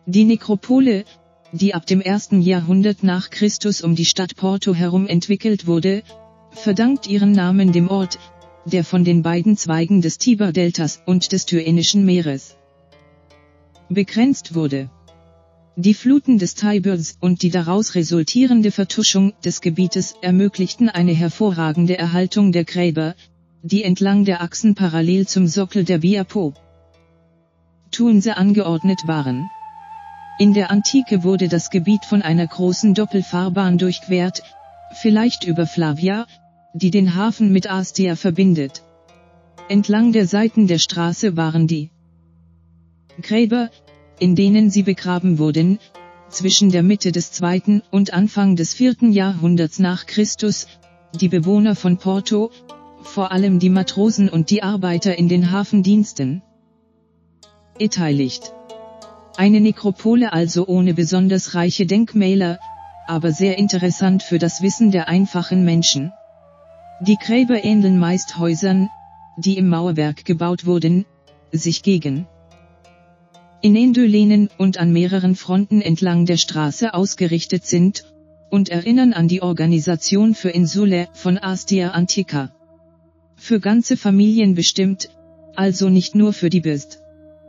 Die Nekropole, die ab dem 1. Jahrhundert nach Christus um die Stadt Porto herum entwickelt wurde, verdankt ihren Namen dem Ort, der von den beiden Zweigen des Tiber-Deltas und des Tyrrhenischen Meeres begrenzt wurde. Die Fluten des Tibers und die daraus resultierende Vertuschung des Gebietes ermöglichten eine hervorragende Erhaltung der Gräber, die entlang der Achsen parallel zum Sockel der Via Po Tunse angeordnet waren. In der Antike wurde das Gebiet von einer großen Doppelfahrbahn durchquert, vielleicht über Flavia, die den Hafen mit Astia verbindet. Entlang der Seiten der Straße waren die Gräber, in denen sie begraben wurden, zwischen der Mitte des 2. und Anfang des 4. Jahrhunderts nach Christus, die Bewohner von Porto, vor allem die Matrosen und die Arbeiter in den Hafendiensten, beteiligt. Eine Nekropole also ohne besonders reiche Denkmäler, aber sehr interessant für das Wissen der einfachen Menschen. Die Gräber ähneln meist Häusern, die im Mauerwerk gebaut wurden, sich gegen ineinander lehnen und an mehreren Fronten entlang der Straße ausgerichtet sind, und erinnern an die Organisation für Insulae von Astia Antica. Für ganze Familien bestimmt, also nicht nur für die Best,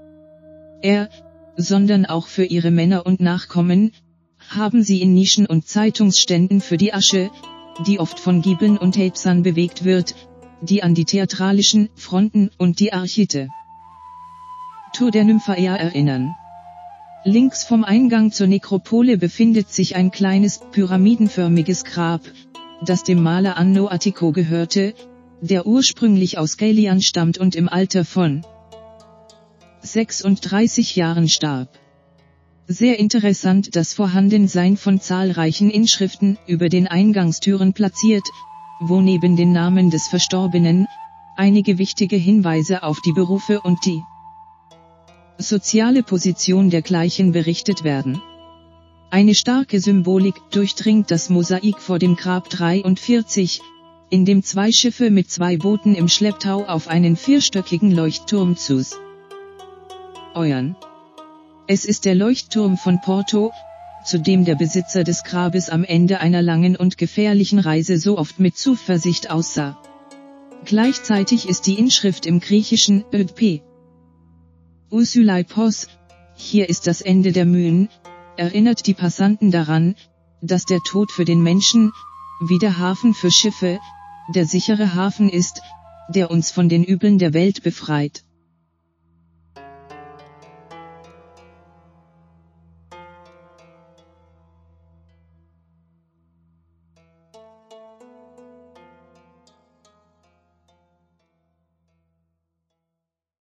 sondern auch für ihre Männer und Nachkommen, haben sie in Nischen und Zeitungsständen für die Asche, die oft von Giebeln und Tapsern bewegt wird, die an die theatralischen Fronten und die Archite Tour der Nymphaea erinnern. Links vom Eingang zur Nekropole befindet sich ein kleines, pyramidenförmiges Grab, das dem Maler Anno Attico gehörte, der ursprünglich aus Caelian stammt und im Alter von 36 Jahren starb. Sehr interessant das Vorhandensein von zahlreichen Inschriften über den Eingangstüren platziert, wo neben den Namen des Verstorbenen einige wichtige Hinweise auf die Berufe und die soziale Position dergleichen berichtet werden. Eine starke Symbolik durchdringt das Mosaik vor dem Grab 43, in dem 2 Schiffe mit 2 Booten im Schlepptau auf einen 4-stöckigen Leuchtturm euern. Es ist der Leuchtturm von Porto, zu dem der Besitzer des Grabes am Ende einer langen und gefährlichen Reise so oft mit Zuversicht aussah. Gleichzeitig ist die Inschrift im Griechischen P. Usulai Pos, hier ist das Ende der Mühen, erinnert die Passanten daran, dass der Tod für den Menschen, wie der Hafen für Schiffe, der sichere Hafen ist, der uns von den Übeln der Welt befreit.